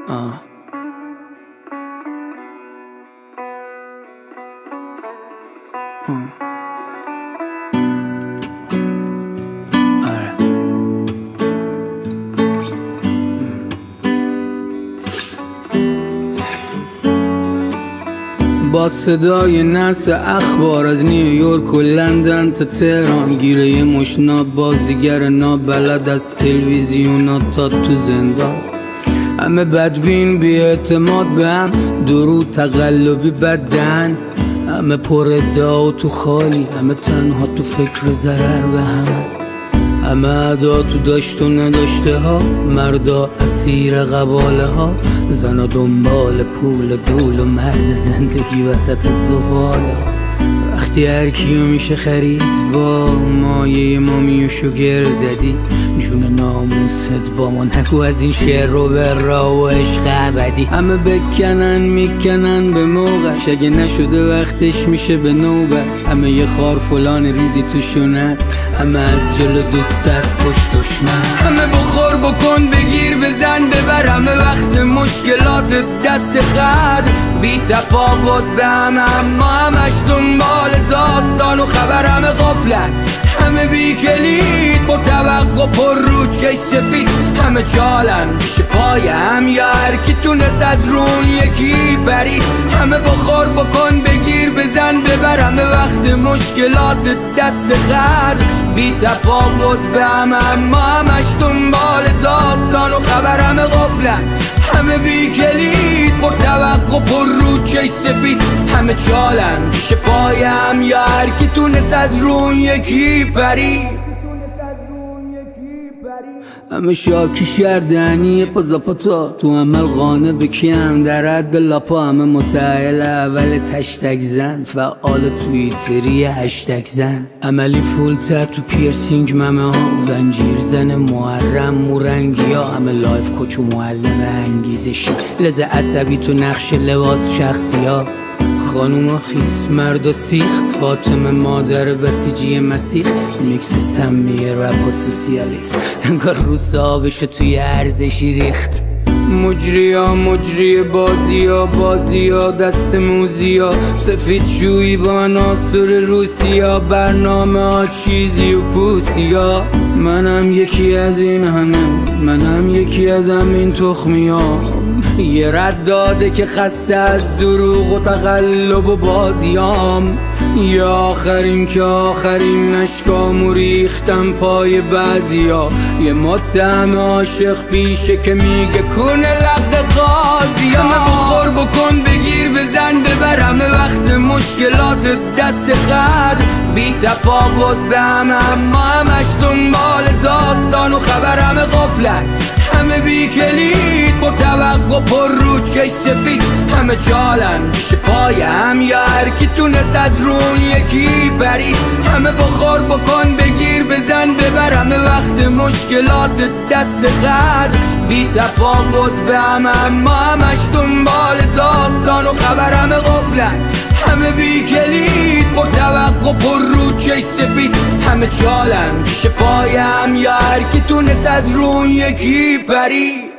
آره. با صدای نس اخبار از نیویورک و لندن تا تهران، گیره یه مشنا بازیگر نابلد از تلویزیونات تا تو زندان. همه بدبین بی اعتماد به هم، درود تقلبی بدن، همه پر ادعا و تو خالی، همه تنها تو فکر ضرر به همه ادا تو داشت و نداشته ها، مردا اسیر قباله ها، زنا دنبال پول دول و مرد زندگی وسط زباله. وقتی هر کیو میشه خرید با مایه مامی و شوگر دادی، جون ناموست با ما نگو از این شعر رو به را و عشق ابدی. همه بکنن میکنن به موقعش، اگه نشده وقتش میشه به نوبت. همه یه خار فلان ریزی توشون است، همه از جلو دوست از پشت دشمن. همه بخور بکن بگیر بزن ببر، همه وقت مشکلات دست خر بی تفاوت به اما همش دنبال داستان و خبر. همه غفلن همه بی کلید، با توقع پر رو چش سفید، همه چالن پیش پای هم یا هر کی تونست از رون یکی برید. همه بخور بکن بگیر بزن ببر، همه وقت مشکلات دست خر بی تفاوت به اما همش دنبال داستان و خبر. همه غفلن همه بی کلید، با توقع پر رو چش سفید، همه چالن پیش پای هم یا هر کی تونست از رون یکی پرید. همه شاکی شردنی پازاپاتا، تو عمل قانه بکیم در حد لاپا. همه متعهل اول تشتک زن، فعال توییتری هشتک زن، عملی فول تو پیرسینگ ممه ها، زنجیر زن محرم مورنگی ها. همه لایف کوچ و معلم انگیزشی، لذه عصبی تو نقش لباس شخصی ها. خانوم خیس مرد و سیخ، فاطمه مادر بسیجی مسیح، میکس سمیه رپ و سوسیالیست، انگار روسابشو توی ارزشی ریخت. مجریا مجری بازیا دست موزیا، سفید جویی با عناصر روسیا، برنامه ها چیزی و پوسیا. منم یکی از این همه، منم یکی از همین تخمی ها، یه رد داده که خسته از دروغ و تقلب و بازیام. یا آخرین که آخرین اشکامو ریختم پای بعضیا، یه متهم عاشق پیشه که میگه کنه لقد قاضی. همه بخور بکن بگیر بزن ببر، همه وقت مشکلات دست خر بی تفاوت به اما همش دنبال داستان و خبر. همه غفلن همه بی کلید، با توقع پر رو چش سفید، همه چالن پیش پای هم یا هر کی تونست از رون یکی برید. همه بخور بکن بگیر بزن ببر، همه وقت مشکلات دست خر بی تفاوت به اما همش دنبال داستان و خبر. همه غفلن همه بی کلید، با توقع پر رو چش سفید، همه چالن پیش پای هم یا هر کی تونست از رون یکی پرید.